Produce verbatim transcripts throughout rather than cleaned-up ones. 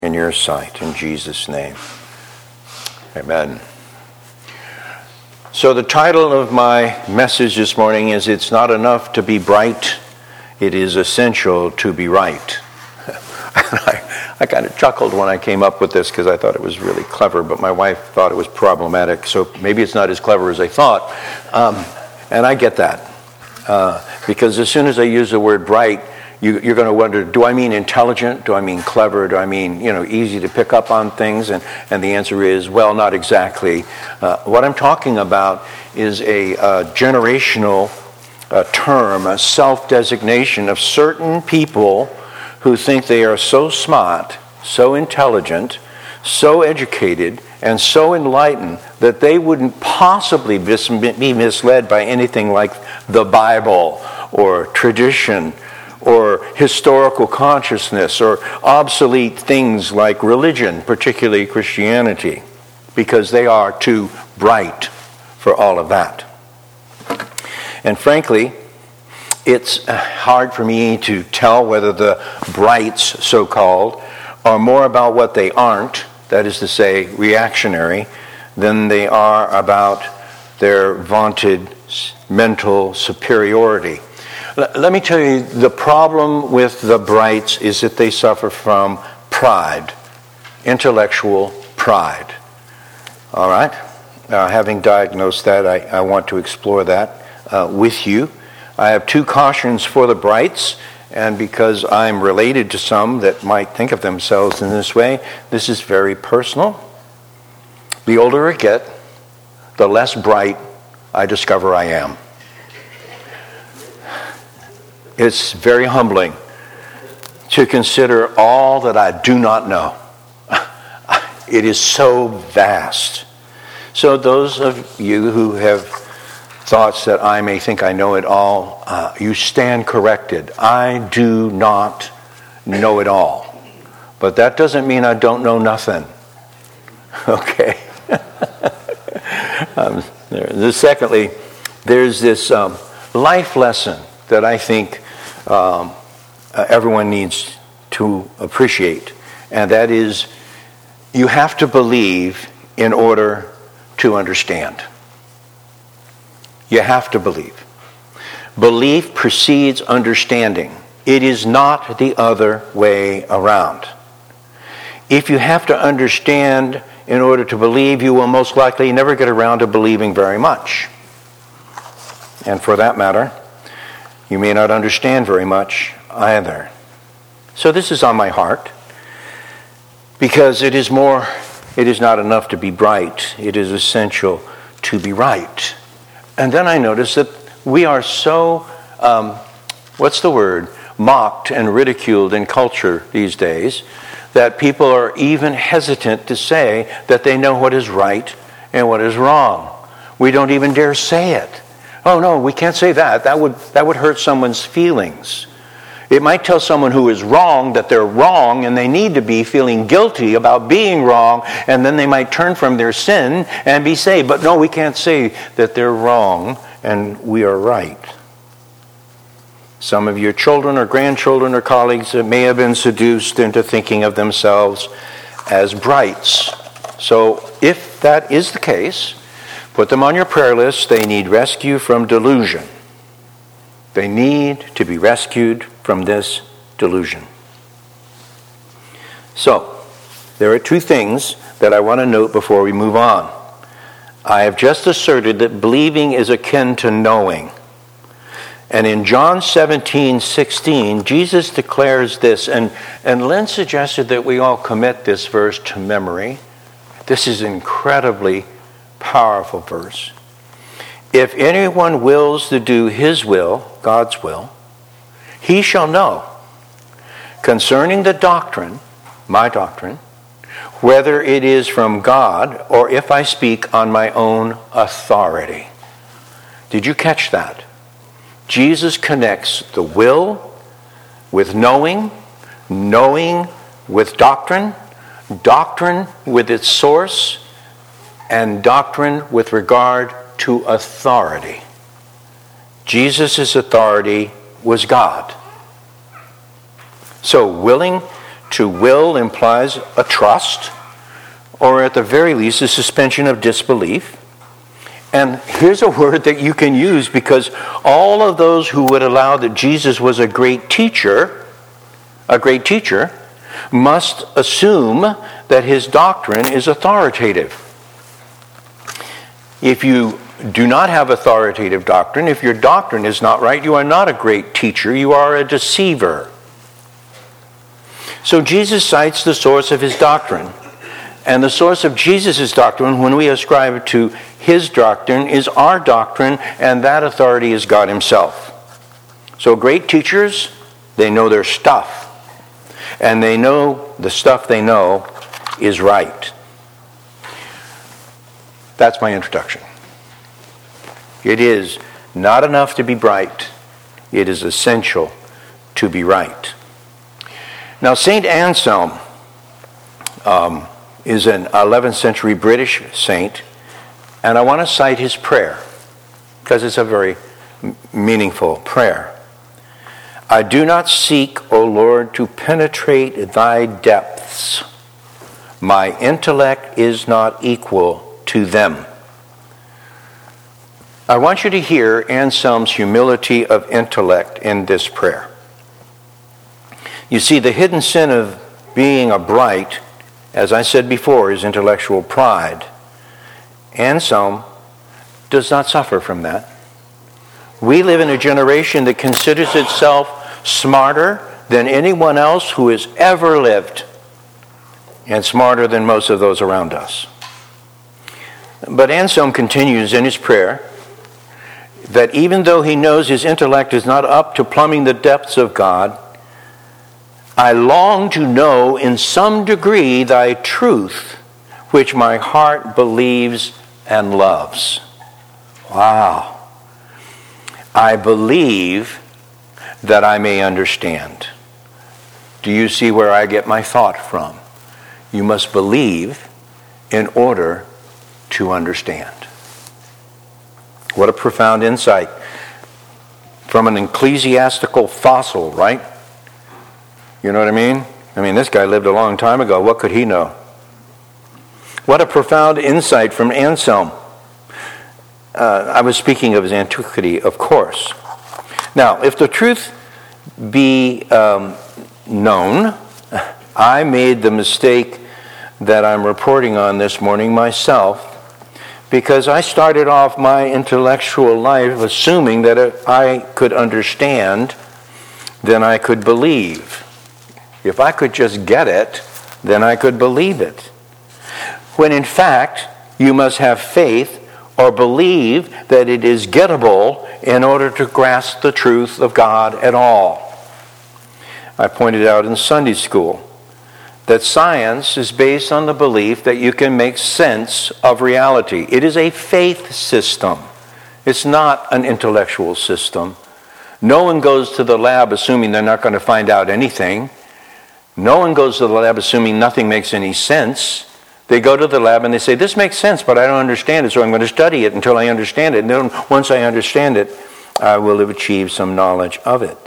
in your sight, in Jesus' name. Amen. So the title of my message this morning is, It's Not Enough to Be Bright, It Is Essential to Be Right. I, I kind of chuckled when I came up with this because I thought it was really clever, but my wife thought it was problematic, so maybe it's not as clever as I thought. Um, and I get that. Uh, because as soon as I use the word bright, You, you're going to wonder, do I mean intelligent? Do I mean clever? Do I mean, you know, easy to pick up on things? And, and the answer is, well, not exactly. Uh, what I'm talking about is a uh, generational uh, term, a self-designation of certain people who think they are so smart, so intelligent, so educated, and so enlightened that they wouldn't possibly be misled by anything like the Bible or tradition or historical consciousness, or obsolete things like religion, particularly Christianity, because they are too bright for all of that. And frankly, it's hard for me to tell whether the brights, so-called, are more about what they aren't, that is to say, reactionary, than they are about their vaunted mental superiority. Let me tell you, the problem with the brights is that they suffer from pride, intellectual pride. All right? Uh, having diagnosed that, I, I want to explore that uh, with you. I have two cautions for the brights, and because I'm related to some that might think of themselves in this way, this is very personal. The older I get, the less bright I discover I am. It's very humbling to consider all that I do not know. It is so vast. So those of you who have thoughts that I may think I know it all, uh, you stand corrected. I do not know it all. But that doesn't mean I don't know nothing. Okay? um, there, secondly, there's this um, life lesson that I think um, uh, everyone needs to appreciate, and that is, you have to believe in order to understand. You have to believe. Belief precedes understanding. It is not the other way around. If you have to understand in order to believe, you will most likely never get around to believing very much. And for that matter, you may not understand very much either. So this is on my heart, because it is more, it is not enough to be bright. It is essential to be right. And then I notice that we are so, um, what's the word, mocked and ridiculed in culture these days, that people are even hesitant to say that they know what is right and what is wrong. We don't even dare say it. Oh, no, we can't say that. That would that would hurt someone's feelings. It might tell someone who is wrong that they're wrong and they need to be feeling guilty about being wrong, and then they might turn from their sin and be saved. But no, we can't say that they're wrong and we are right. Some of your children or grandchildren or colleagues may have been seduced into thinking of themselves as brights. So if that is the case, put them on your prayer list. They need rescue from delusion. They need to be rescued from this delusion. So, there are two things that I want to note before we move on. I have just asserted that believing is akin to knowing. And in John seventeen sixteen, Jesus declares this, and, and Lynn suggested that we all commit this verse to memory. This is incredibly powerful verse. If anyone wills to do his will, God's will, he shall know concerning the doctrine, my doctrine, whether it is from God or if I speak on my own authority. Did you catch that? Jesus connects the will with knowing, knowing with doctrine, doctrine with its source, and doctrine with regard to authority. Jesus' authority was God. So willing To will implies a trust, or at the very least, a suspension of disbelief. And here's a word that you can use because all of those who would allow that Jesus was a great teacher, a great teacher, must assume that his doctrine is authoritative. If you do not have authoritative doctrine, if your doctrine is not right, you are not a great teacher, you are a deceiver. So Jesus cites the source of his doctrine. And the source of Jesus' doctrine, when we ascribe to his doctrine, is our doctrine, and that authority is God himself. So great teachers, they know their stuff. And they know the stuff they know is right. That's my introduction. It is not enough to be bright. It is essential to be right. Now, Saint Anselm um, is an eleventh century British saint, and I want to cite his prayer because it's a very m- meaningful prayer. I do not seek, O Lord, to penetrate thy depths. My intellect is not equal to them. I want you to hear Anselm's humility of intellect in this prayer. You see, the hidden sin of being a bright, as I said before, is intellectual pride. Anselm does not suffer from that. We live in a generation that considers itself smarter than anyone else who has ever lived, and smarter than most of those around us. But Anselm continues in his prayer that even though he knows his intellect is not up to plumbing the depths of God, I long to know in some degree thy truth, which my heart believes and loves. Wow. I believe that I may understand. Do you see where I get my thought from? You must believe in order to understand. What a profound insight from an ecclesiastical fossil, right? You know what I mean? I mean, this guy lived a long time ago. What could he know? What a profound insight from Anselm. Uh, I was speaking of his antiquity, of course. Now, if the truth be um, known, I made the mistake that I'm reporting on this morning myself, because I started off my intellectual life assuming that if I could understand, then I could believe. If I could just get it, then I could believe it. When in fact, you must have faith or believe that it is gettable in order to grasp the truth of God at all. I pointed out in Sunday school that science is based on the belief that you can make sense of reality. It is a faith system. It's not an intellectual system. No one goes to the lab assuming they're not going to find out anything. No one goes to the lab assuming nothing makes any sense. They go to the lab and they say, this makes sense, but I don't understand it, so I'm going to study it until I understand it. And then once I understand it, I will have achieved some knowledge of it.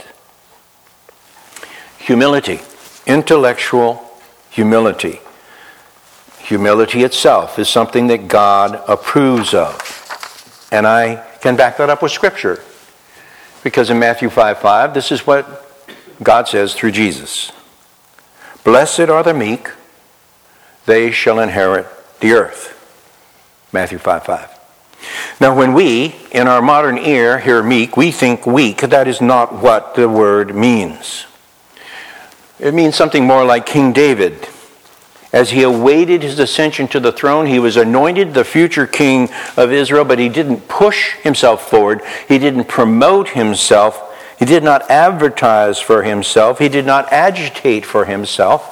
Humility, intellectual humility. Humility itself is something that God approves of. And I can back that up with Scripture. Because in Matthew five five, this is what God says through Jesus. Blessed are the meek, they shall inherit the earth. Matthew five five. Now when we, in our modern ear, hear meek, we think weak. That is not what the word means. It means something more like King David. As he awaited his ascension to the throne, he was anointed the future king of Israel, but he didn't push himself forward. He didn't promote himself. He did not advertise for himself. He did not agitate for himself.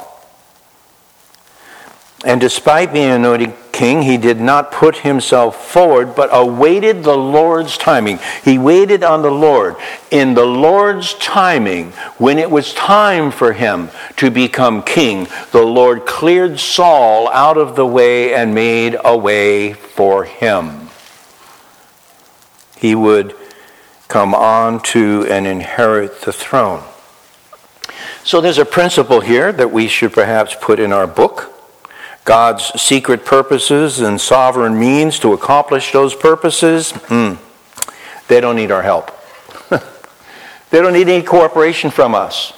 And despite being anointed king, he did not put himself forward, but awaited the Lord's timing. He waited on the Lord. In the Lord's timing, when it was time for him to become king, the Lord cleared Saul out of the way and made a way for him. He would come on to and inherit the throne. So there's a principle here that we should perhaps put in our book. God's secret purposes and sovereign means to accomplish those purposes, mm, they don't need our help. They don't need any cooperation from us.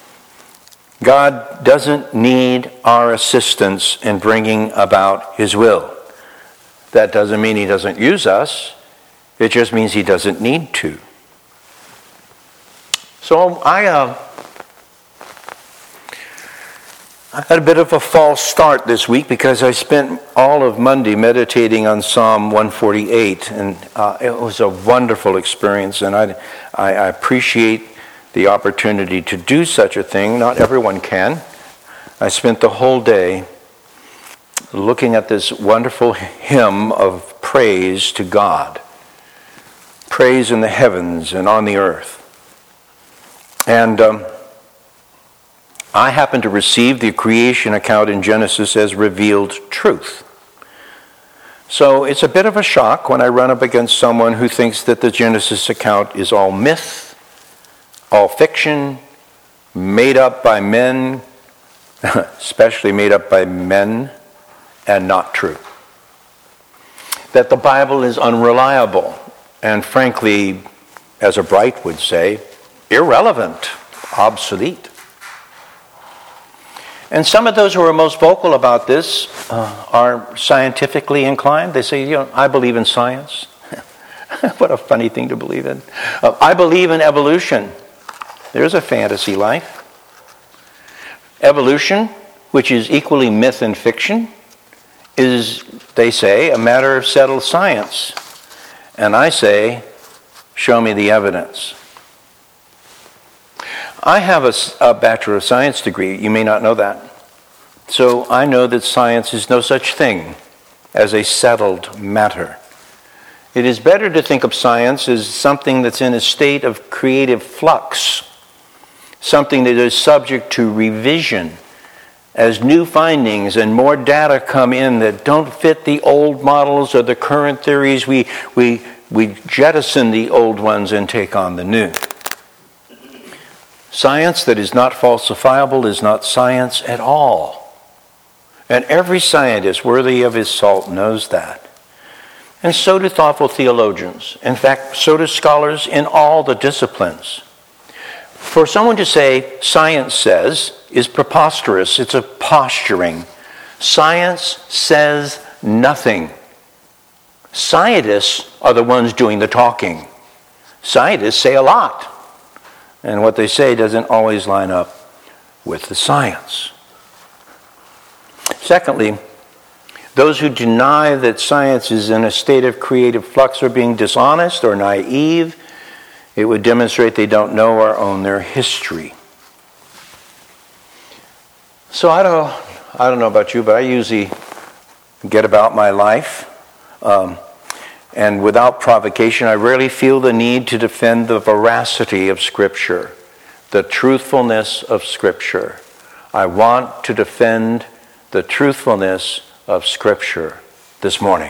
God doesn't need our assistance in bringing about his will. That doesn't mean he doesn't use us. It just means he doesn't need to. So I, uh, I had a bit of a false start this week because I spent all of Monday meditating on Psalm one forty-eight, and uh, it was a wonderful experience, and I, I, I appreciate the opportunity to do such a thing. Not everyone can. I spent the whole day looking at this wonderful hymn of praise to God. Praise in the heavens and on the earth. And um, I happen to receive the creation account in Genesis as revealed truth. So it's a bit of a shock when I run up against someone who thinks that the Genesis account is all myth, all fiction, made up by men, especially made up by men, and not true. That the Bible is unreliable and, frankly, as a Bright would say, irrelevant, obsolete. And some of those who are most vocal about this uh, are scientifically inclined. They say, you know, I believe in science. What a funny thing to believe in. Uh, I believe in evolution. There's a fantasy life. Evolution, which is equally myth and fiction, is, they say, a matter of settled science. And I say, show me the evidence. I have a, a Bachelor of Science degree. You may not know that. So I know that science is no such thing as a settled matter. It is better to think of science as something that's in a state of creative flux, something that is subject to revision as new findings and more data come in that don't fit the old models or the current theories. We, we, we jettison the old ones and take on the new. Science that is not falsifiable is not science at all. And every scientist worthy of his salt knows that. And so do thoughtful theologians. In fact, so do scholars in all the disciplines. For someone to say, science says, is preposterous. It's a posturing. Science says nothing. Scientists are the ones doing the talking. Scientists say a lot. And what they say doesn't always line up with the science. Secondly, those who deny that science is in a state of creative flux are being dishonest or naive. It would demonstrate they don't know or own their history. So I don't, I don't know about you, but I usually get about my life. Um, and without provocation, I rarely feel the need to defend the veracity of Scripture, the truthfulness of Scripture. I want to defend the truthfulness of Scripture this morning.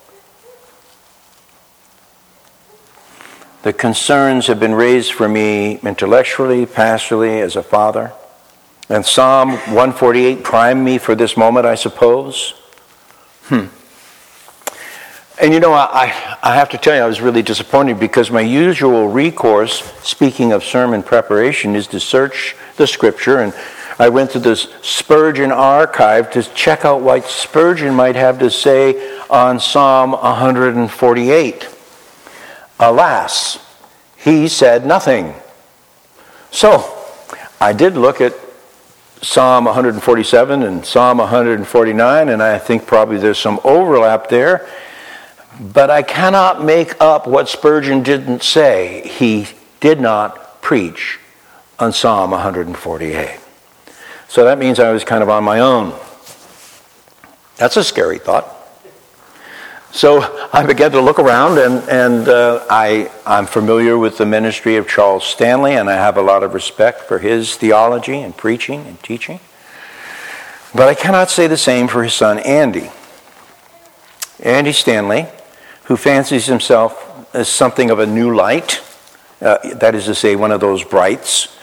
The concerns have been raised for me intellectually, pastorally, as a father. And Psalm one forty-eight primed me for this moment, I suppose. Hmm. And you know, I, I have to tell you, I was really disappointed because my usual recourse, speaking of sermon preparation, is to search the Scripture. And I went to this Spurgeon archive to check out what Spurgeon might have to say on Psalm one forty-eight. Alas, he said nothing. So, I did look at Psalm one forty-seven and Psalm one forty-nine, and I think probably there's some overlap there. But I cannot make up what Spurgeon didn't say. He did not preach on Psalm one forty-eight. So that means I was kind of on my own. That's a scary thought. So I began to look around, and, and uh, I, I'm familiar with the ministry of Charles Stanley, and I have a lot of respect for his theology and preaching and teaching. But I cannot say the same for his son, Andy. Andy Stanley, who fancies himself as something of a new light, uh, that is to say, one of those brights,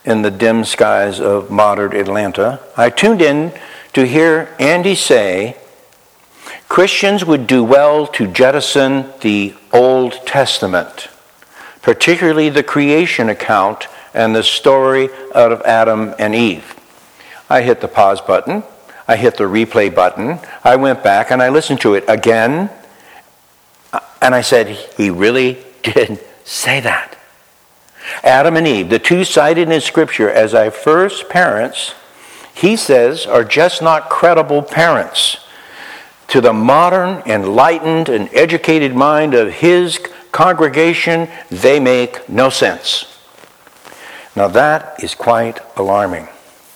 in the dim skies of modern Atlanta, I tuned in to hear Andy say Christians would do well to jettison the Old Testament, particularly the creation account and the story out of Adam and Eve. I hit the pause button. I hit the replay button. I went back and I listened to it again. And I said, he really did say that. Adam and Eve, the two cited in Scripture as our first parents, he says, are just not credible parents. To the modern, enlightened, and educated mind of his congregation, they make no sense. Now that is quite alarming.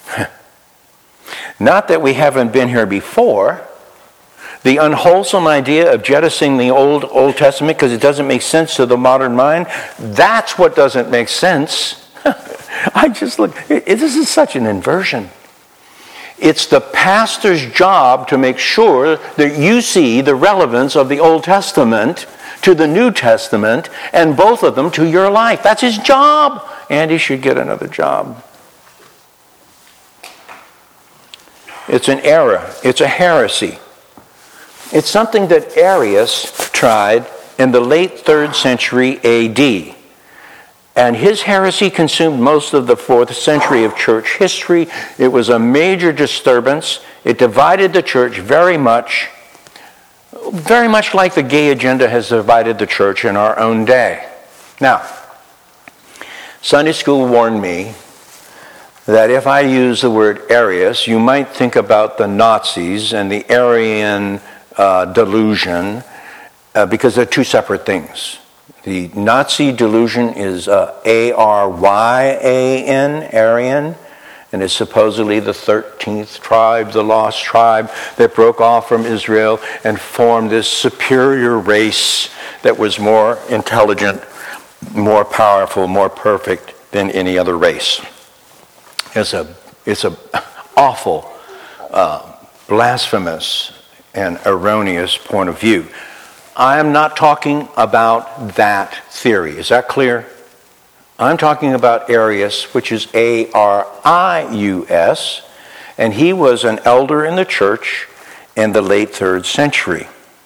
Not that we haven't been here before. The unwholesome idea of jettisoning the Old Old Testament because it doesn't make sense to the modern mind, that's what doesn't make sense. I just look, it, this is such an inversion. It's the pastor's job to make sure that you see the relevance of the Old Testament to the New Testament and both of them to your life. That's his job. And he should get another job. It's an error. It's a heresy. It's something that Arius tried in the late third century A D. And his heresy consumed most of the fourth century of church history. It was a major disturbance. It divided the church very much, very much like the gay agenda has divided the church in our own day. Now, Sunday school warned me that if I use the word Arius, you might think about the Nazis and the Aryan uh, delusion, uh, because they're two separate things. The Nazi delusion is uh, A R Y A N, Aryan, and is supposedly the thirteenth tribe, the lost tribe that broke off from Israel and formed this superior race that was more intelligent, more powerful, more perfect than any other race. It's a it's a awful, uh, blasphemous, and erroneous point of view. I am not talking about that theory. Is that clear? I'm talking about Arius, which is A R I U S, and he was an elder in the church in the late third century.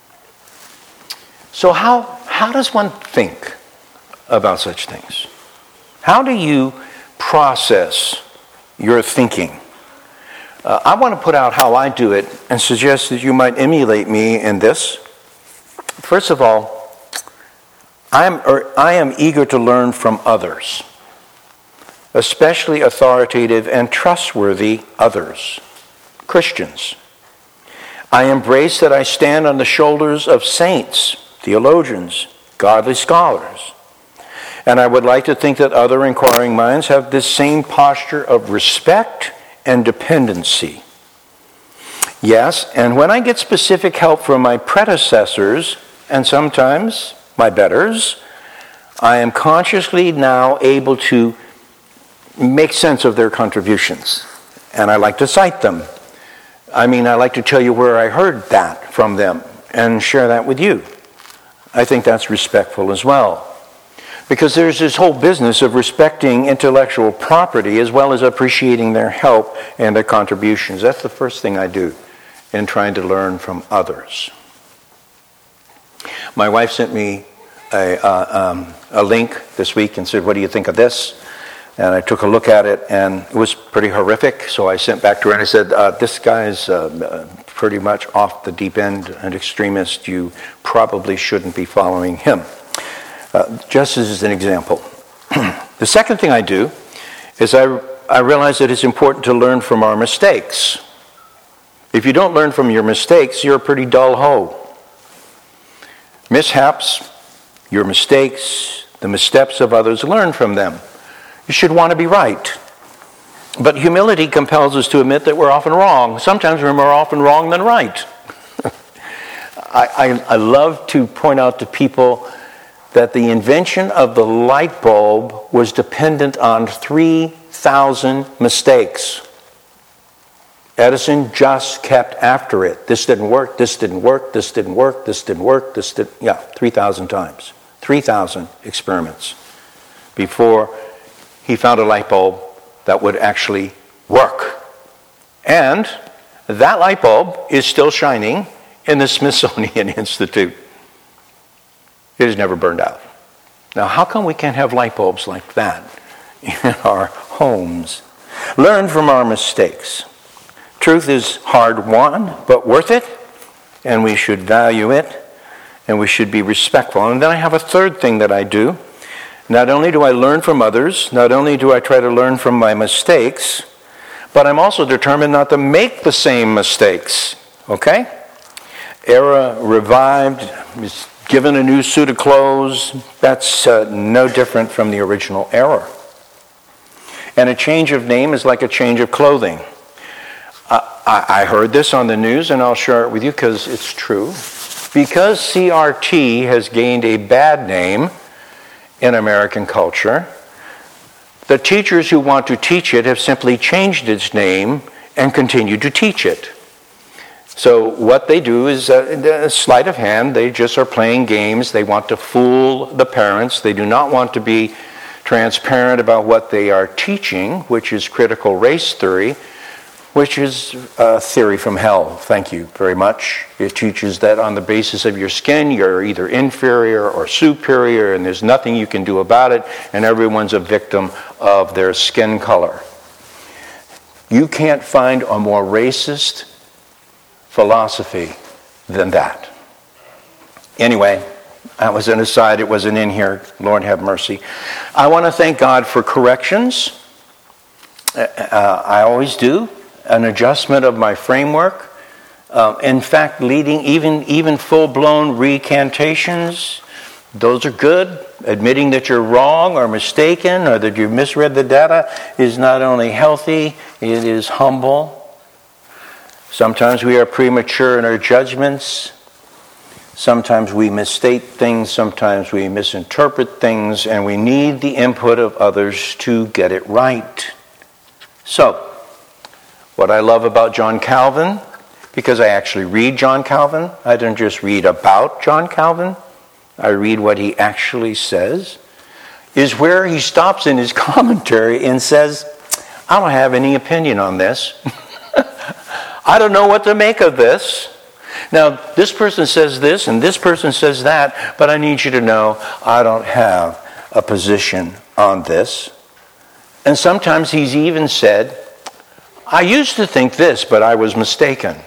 So how how does one think about such things? How do you process your thinking? Uh, I want to put out how I do it and suggest that you might emulate me in this. First of all, I am, or I am eager to learn from others, especially authoritative and trustworthy others, Christians. I embrace that I stand on the shoulders of saints, theologians, godly scholars. And I would like to think that other inquiring minds have this same posture of respect and dependency. Yes, and when I get specific help from my predecessors, and sometimes my betters, I am consciously now able to make sense of their contributions. And I like to cite them. I mean, I like to tell you where I heard that from them and share that with you. I think that's respectful as well. Because there's this whole business of respecting intellectual property as well as appreciating their help and their contributions. That's the first thing I do in trying to learn from others. My wife sent me a, uh, um, a link this week and said, "What do you think of this?" And I took a look at it, and it was pretty horrific. So I sent back to her and I said, uh, this guy's uh, pretty much off the deep end, an extremist. You probably shouldn't be following him. Uh, just as an example. The second thing I do is I, I realize that it's important to learn from our mistakes. If you don't learn from your mistakes, you're a pretty dull hoe. Mishaps, your mistakes, the missteps of others, learn from them. You should want to be right. But humility compels us to admit that we're often wrong. Sometimes we're more often wrong than right. I, I, I love to point out to people that the invention of the light bulb was dependent on three thousand mistakes. Edison just kept after it. This didn't work, this didn't work, this didn't work, this didn't work, this didn't... Yeah, three thousand times. three thousand experiments before he found a light bulb that would actually work. And that light bulb is still shining in the Smithsonian Institute. It has never burned out. Now, how come we can't have light bulbs like that in our homes? Learn from our mistakes. Truth is hard-won, but worth it, and we should value it, and we should be respectful. And then I have a third thing that I do. Not only do I learn from others, not only do I try to learn from my mistakes, but I'm also determined not to make the same mistakes. Okay? Era revived, is given a new suit of clothes. That's uh, no different from the original era. And a change of name is like a change of clothing. Uh, I, I heard this on the news, and I'll share it with you because it's true. Because C R T has gained a bad name in American culture, the teachers who want to teach it have simply changed its name and continue to teach it. So what they do is a, a sleight of hand. They just are playing games. They want to fool the parents. They do not want to be transparent about what they are teaching, which is critical race theory, which is a theory from hell. Thank you very much. It teaches that on the basis of your skin, you're either inferior or superior, and there's nothing you can do about it, and everyone's a victim of their skin color. You can't find a more racist philosophy than that. Anyway, that was an aside. It wasn't in here. Lord have mercy. I want to thank God for corrections. Uh, I always do. An adjustment of my framework. Uh, in fact, leading even, even full-blown recantations. Those are good. Admitting that you're wrong or mistaken or that you misread the data is not only healthy, it is humble. Sometimes we are premature in our judgments. Sometimes we misstate things. Sometimes we misinterpret things. And we need the input of others to get it right. So, what I love about John Calvin, because I actually read John Calvin, I don't just read about John Calvin, I read what he actually says, is where he stops in his commentary and says, I don't have any opinion on this. I don't know what to make of this. Now, this person says this and this person says that, but I need you to know I don't have a position on this. And sometimes he's even said, I used to think this, but I was mistaken.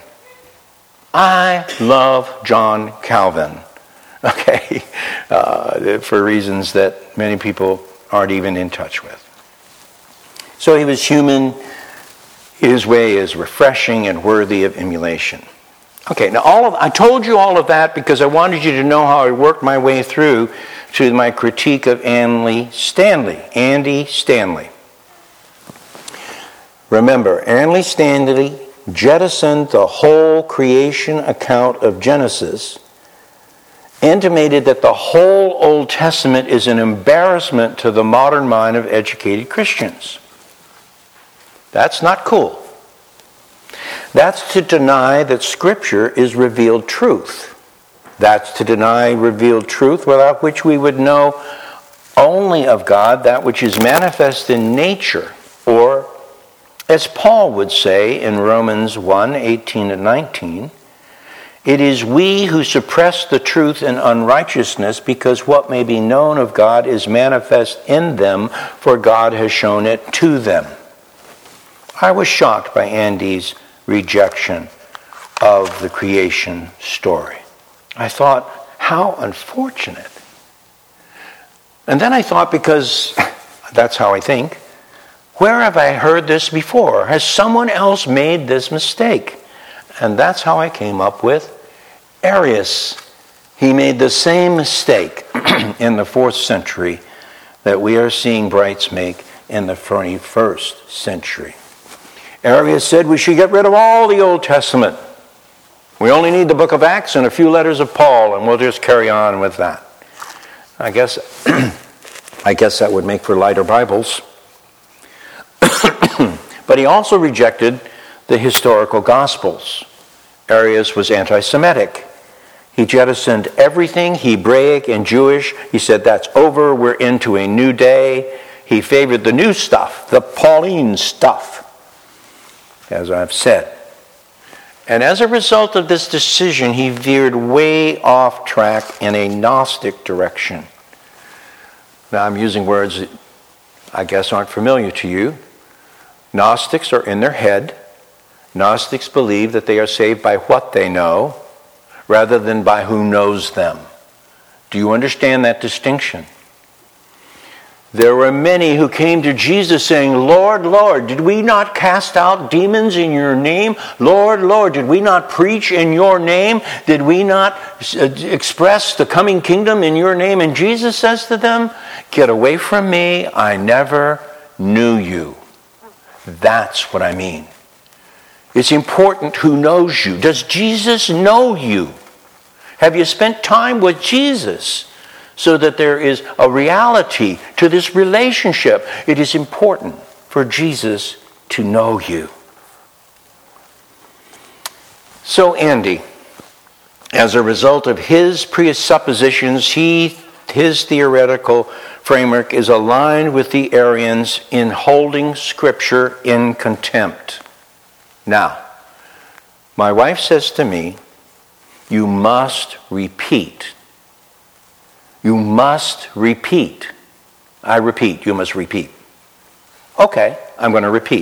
I love John Calvin, okay, uh, for reasons that many people aren't even in touch with. So he was human. His way is refreshing and worthy of emulation. Okay, now all of I told you all of that because I wanted you to know how I worked my way through to my critique of Andy Stanley. Andy Stanley. Remember, Andy Stanley jettisoned the whole creation account of Genesis, intimated that the whole Old Testament is an embarrassment to the modern mind of educated Christians. That's not cool. That's to deny that Scripture is revealed truth. That's to deny revealed truth without which we would know only of God that which is manifest in nature, or as Paul would say in Romans one, eighteen and nineteen, it is we who suppress the truth in unrighteousness because what may be known of God is manifest in them, for God has shown it to them. I was shocked by Andy's rejection of the creation story. I thought, how unfortunate. And then I thought, because that's how I think, where have I heard this before? Has someone else made this mistake? And that's how I came up with Arius. He made the same mistake in the fourth century that we are seeing Brights make in the twenty-first century. Arius said we should get rid of all the Old Testament. We only need the book of Acts and a few letters of Paul, and we'll just carry on with that. I guess, I guess that would make for lighter Bibles. But he also rejected the historical Gospels. Arius was anti-Semitic. He jettisoned everything Hebraic and Jewish. He said, that's over, we're into a new day. He favored the new stuff, the Pauline stuff, as I've said. And as a result of this decision, he veered way off track in a Gnostic direction. Now, I'm using words that I guess aren't familiar to you. Gnostics are in their head. Gnostics believe that they are saved by what they know rather than by who knows them. Do you understand that distinction? There were many who came to Jesus saying, Lord, Lord, did we not cast out demons in your name? Lord, Lord, did we not preach in your name? Did we not express the coming kingdom in your name? And Jesus says to them, get away from me, I never knew you. That's what I mean. It's important who knows you. Does Jesus know you? Have you spent time with Jesus? So that there is a reality to this relationship. It is important for Jesus to know you. So Andy, as a result of his presuppositions, he, his theoretical framework is aligned with the Arians in holding Scripture in contempt. Now, my wife says to me, you must repeat. You must repeat. I repeat, you must repeat. Okay, I'm going to repeat.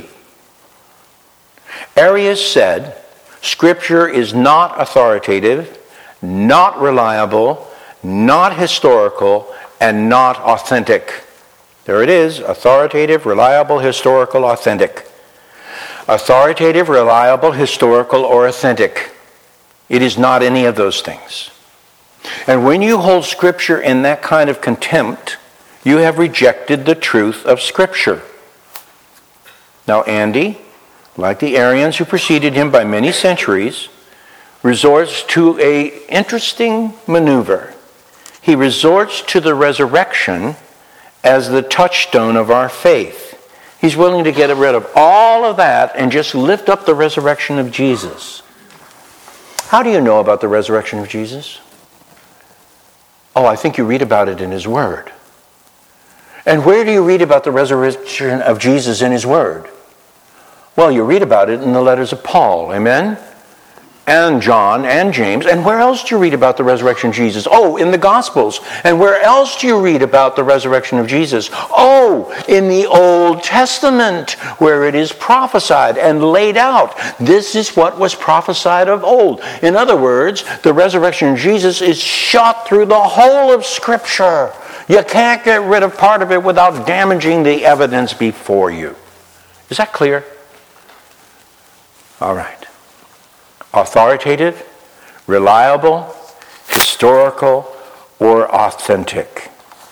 Arius said, Scripture is not authoritative, not reliable, not historical, and not authentic. There it is, authoritative, reliable, historical, authentic. Authoritative, reliable, historical, or authentic. It is not any of those things. And when you hold Scripture in that kind of contempt, you have rejected the truth of Scripture. Now Andy, like the Arians who preceded him by many centuries, resorts to an interesting maneuver. He resorts to the resurrection as the touchstone of our faith. He's willing to get rid of all of that and just lift up the resurrection of Jesus. How do you know about the resurrection of Jesus? Oh, I think you read about it in His Word. And where do you read about the resurrection of Jesus in His Word? Well, you read about it in the letters of Paul, amen? And John and James. And where else do you read about the resurrection of Jesus? Oh, in the Gospels. And where else do you read about the resurrection of Jesus? Oh, in the Old Testament, where it is prophesied and laid out. This is what was prophesied of old. In other words, the resurrection of Jesus is shot through the whole of Scripture. You can't get rid of part of it without damaging the evidence before you. Is that clear? All right. Authoritative, reliable, historical, or authentic.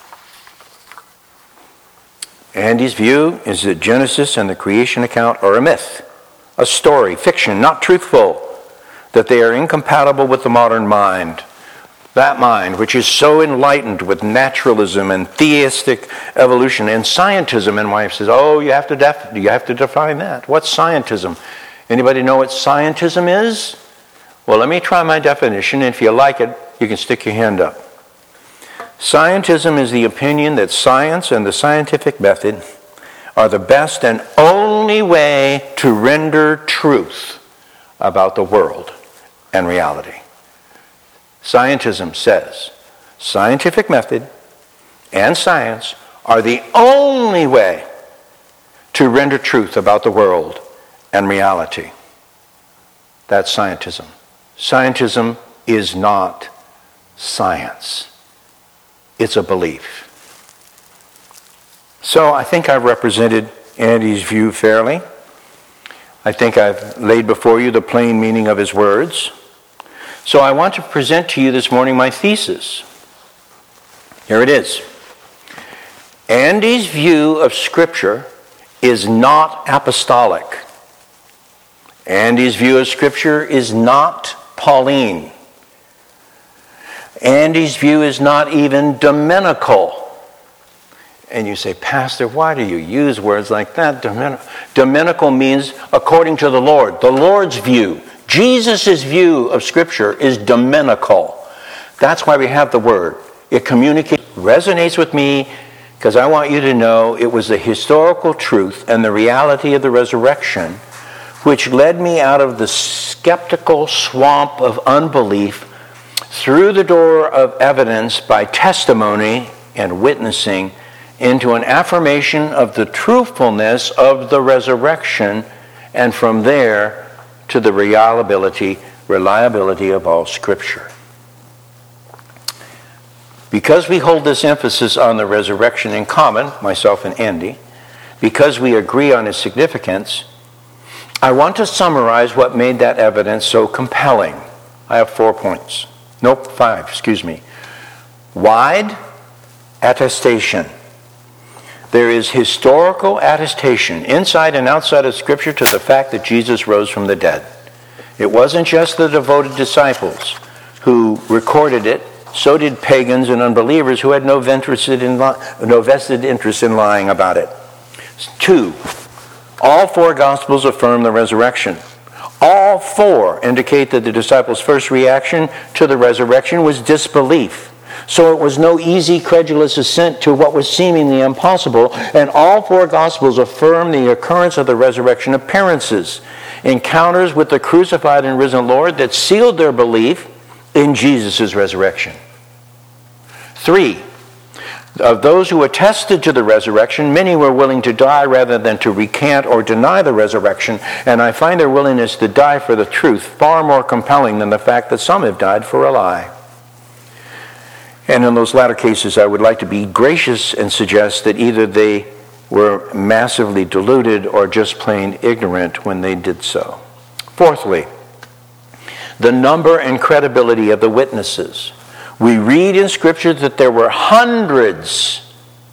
Andy's view is that Genesis and the creation account are a myth, a story, fiction, not truthful, that they are incompatible with the modern mind. That mind, which is so enlightened with naturalism and theistic evolution and scientism. And my wife says, oh, you have to def- you have to define that. What's scientism? Anybody know what scientism is? Well, let me try my definition. If you like it, you can stick your hand up. Scientism is the opinion that science and the scientific method are the best and only way to render truth about the world and reality. Scientism says scientific method and science are the only way to render truth about the world and reality. That's scientism. Scientism is not science. It's a belief. So I think I've represented Andy's view fairly. I think I've laid before you the plain meaning of his words. So I want to present to you this morning my thesis. Here it is. Andy's view of Scripture is not apostolic. Andy's view of Scripture is not Pauline. Andy's view is not even Dominical. And you say, Pastor, why do you use words like that? Dominical, Dominical means according to the Lord. The Lord's view. Jesus' view of Scripture is Dominical. That's why we have the word. It communicates, resonates with me, because I want you to know it was the historical truth and the reality of the resurrection which led me out of the skeptical swamp of unbelief through the door of evidence by testimony and witnessing into an affirmation of the truthfulness of the resurrection, and from there to the reliability, reliability of all Scripture. Because we hold this emphasis on the resurrection in common, myself and Andy, because we agree on its significance, I want to summarize what made that evidence so compelling. I have four points. Nope, five, excuse me. Wide attestation. There is historical attestation inside and outside of Scripture to the fact that Jesus rose from the dead. It wasn't just the devoted disciples who recorded it. So did pagans and unbelievers who had no vested, in li- no vested interest in lying about it. Two, all four Gospels affirm the resurrection. All four indicate that the disciples' first reaction to the resurrection was disbelief. So it was no easy, credulous assent to what was seemingly impossible, and all four Gospels affirm the occurrence of the resurrection appearances, encounters with the crucified and risen Lord that sealed their belief in Jesus' resurrection. Three, of those who attested to the resurrection, many were willing to die rather than to recant or deny the resurrection, and I find their willingness to die for the truth far more compelling than the fact that some have died for a lie. And in those latter cases, I would like to be gracious and suggest that either they were massively deluded or just plain ignorant when they did so. Fourthly, the number and credibility of the witnesses. We read in Scripture that there were hundreds,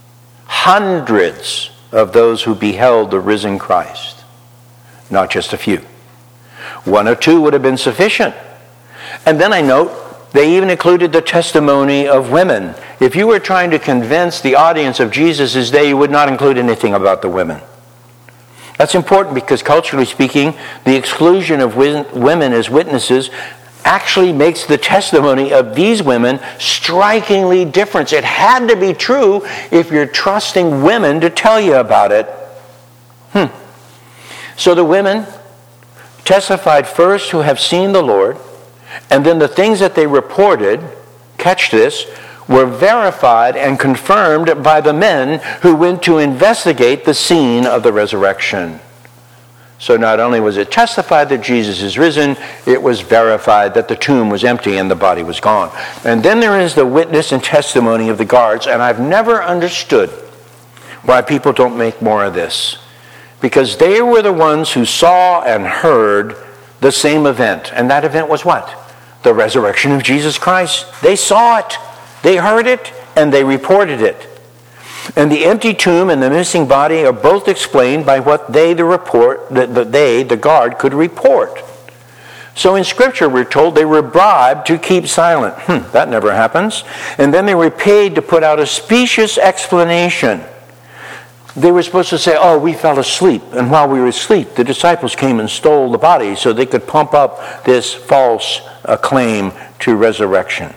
hundreds of those who beheld the risen Christ, not just a few. One or two would have been sufficient. And then I note, they even included the testimony of women. If you were trying to convince the audience of Jesus' day, you would not include anything about the women. That's important because culturally speaking, the exclusion of women as witnesses actually makes the testimony of these women strikingly different. It had to be true if you're trusting women to tell you about it. Hmm. So the women testified first who have seen the Lord, and then the things that they reported, catch this, were verified and confirmed by the men who went to investigate the scene of the resurrection. So not only was it testified that Jesus is risen, it was verified that the tomb was empty and the body was gone. And then there is the witness and testimony of the guards, and I've never understood why people don't make more of this. Because they were the ones who saw and heard the same event. And that event was what? The resurrection of Jesus Christ. They saw it, they heard it, and they reported it. And the empty tomb and the missing body are both explained by what they, the report, the, the, they, the guard, could report. So in Scripture we're told they were bribed to keep silent. Hmm, that never happens. And then they were paid to put out a specious explanation. They were supposed to say, oh, we fell asleep. And while we were asleep, the disciples came and stole the body so they could pump up this false uh, claim to resurrection.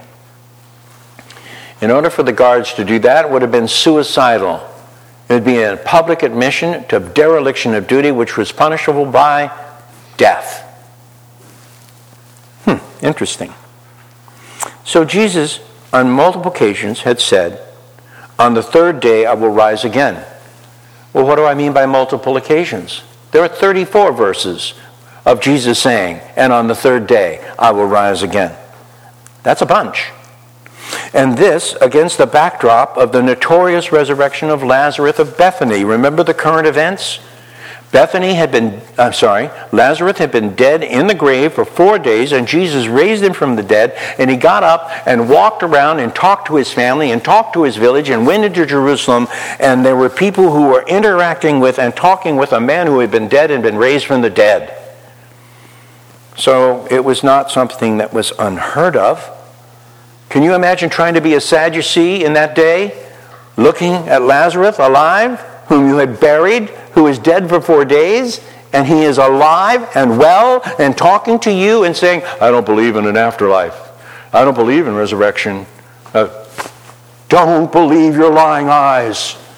In order for the guards to do that, it would have been suicidal. It would be a public admission to dereliction of duty, which was punishable by death. Hmm, interesting. So Jesus, on multiple occasions, had said, on the third day I will rise again. Well, what do I mean by multiple occasions? There are thirty-four verses of Jesus saying, and on the third day I will rise again. That's a bunch. And this against the backdrop of the notorious resurrection of Lazarus of Bethany. Remember the current events? Bethany had been, I'm sorry, Lazarus had been dead in the grave for four days, and Jesus raised him from the dead, and he got up and walked around and talked to his family and talked to his village and went into Jerusalem, and there were people who were interacting with and talking with a man who had been dead and been raised from the dead. So it was not something that was unheard of. Can you imagine trying to be a Sadducee in that day, looking at Lazarus alive, whom you had buried, who is dead for four days, and he is alive and well and talking to you and saying, I don't believe in an afterlife. I don't believe in resurrection. Uh, don't believe your lying eyes.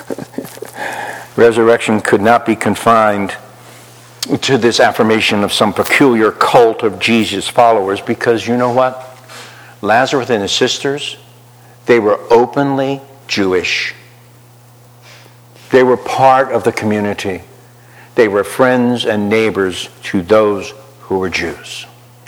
Resurrection could not be confined to this affirmation of some peculiar cult of Jesus' followers, because you know what? Lazarus and his sisters, they were openly Jewish. They were part of the community. They were friends and neighbors to those who were Jews.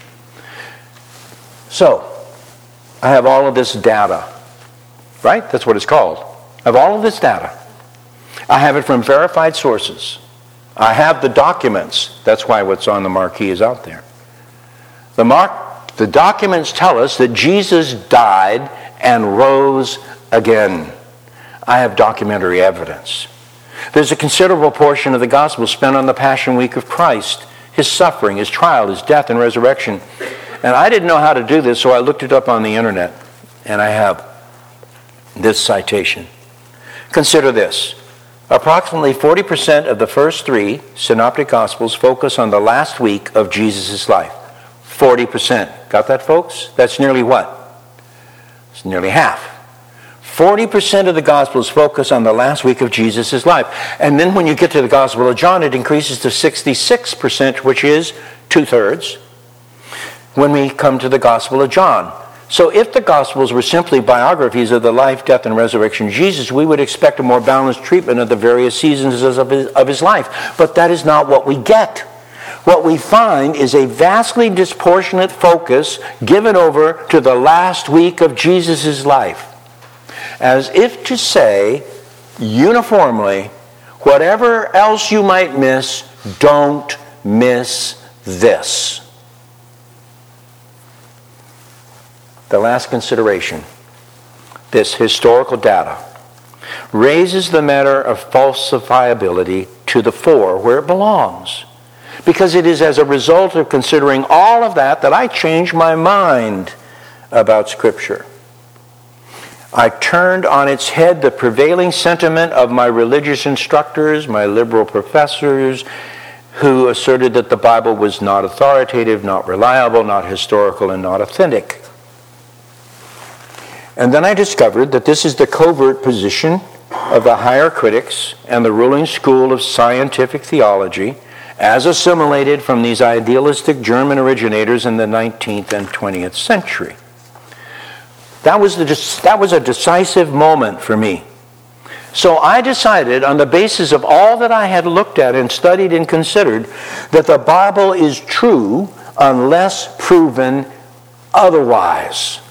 So, I have all of this data, right? That's what it's called. I have all of this data. I have it from verified sources. I have the documents. That's why what's on the marquee is out there. The, mark, the documents tell us that Jesus died and rose again. I have documentary evidence. There's a considerable portion of the gospel spent on the Passion Week of Christ, his suffering, his trial, his death, and resurrection. And I didn't know how to do this, so I looked it up on the internet, and I have this citation. Consider this. Approximately forty percent of the first three synoptic gospels focus on the last week of Jesus' life. forty percent. Got that, folks? That's nearly what? It's nearly half. forty percent of the Gospels focus on the last week of Jesus' life. And then when you get to the Gospel of John, it increases to sixty-six percent, which is two-thirds, when we come to the Gospel of John. So if the Gospels were simply biographies of the life, death, and resurrection of Jesus, we would expect a more balanced treatment of the various seasons of his, of his life. But that is not what we get. What we find is a vastly disproportionate focus given over to the last week of Jesus' life, as if to say, uniformly, whatever else you might miss, don't miss this. The last consideration, this historical data, raises the matter of falsifiability to the fore where it belongs. Because it is as a result of considering all of that that I change my mind about Scripture. I turned on its head the prevailing sentiment of my religious instructors, my liberal professors, who asserted that the Bible was not authoritative, not reliable, not historical, and not authentic. And then I discovered that this is the covert position of the higher critics and the ruling school of scientific theology, as assimilated from these idealistic German originators in the nineteenth and twentieth century. That was, the, that was a decisive moment for me. So I decided, on the basis of all that I had looked at and studied and considered, that the Bible is true unless proven otherwise.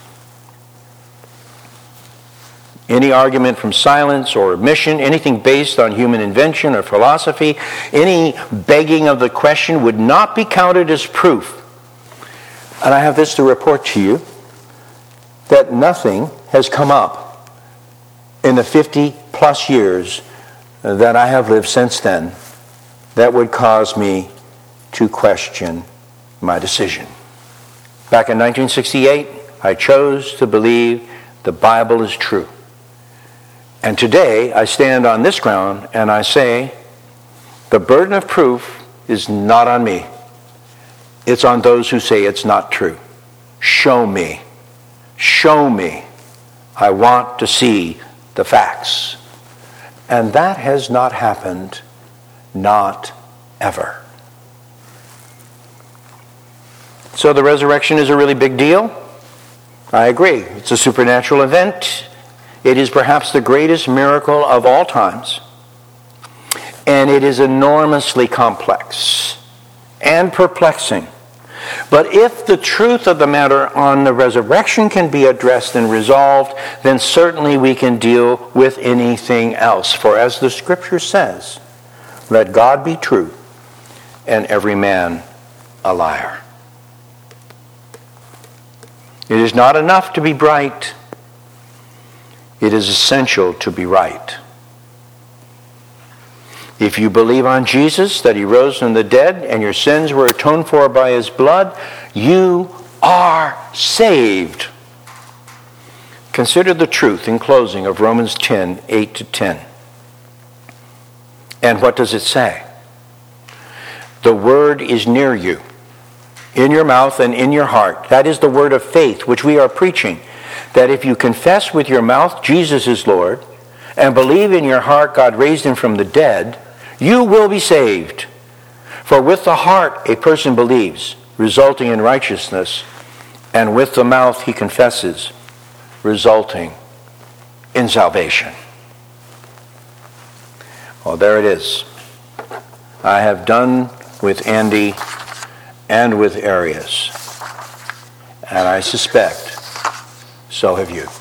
Any argument from silence or omission, anything based on human invention or philosophy, any begging of the question would not be counted as proof. And I have this to report to you, that nothing has come up in the fifty plus years that I have lived since then that would cause me to question my decision. Back in nineteen sixty-eight, I chose to believe the Bible is true. And today, I stand on this ground and I say, the burden of proof is not on me. It's on those who say it's not true. Show me. Show me. I want to see the facts. And that has not happened, not ever. So the resurrection is a really big deal? I agree. It's a supernatural event. It is perhaps the greatest miracle of all times. And it is enormously complex and perplexing. But if the truth of the matter on the resurrection can be addressed and resolved, then certainly we can deal with anything else. For as the Scripture says, let God be true and every man a liar. It is not enough to be bright. It is essential to be right. If you believe on Jesus, that he rose from the dead, and your sins were atoned for by his blood, you are saved. Consider the truth in closing of Romans ten, eight to ten. And what does it say? The word is near you, in your mouth and in your heart. That is the word of faith which we are preaching. That if you confess with your mouth Jesus is Lord, and believe in your heart God raised him from the dead, you will be saved. For with the heart a person believes, resulting in righteousness, and with the mouth he confesses, resulting in salvation. Well, there it is. I have done with Andy and with Arius. And I suspect so have you.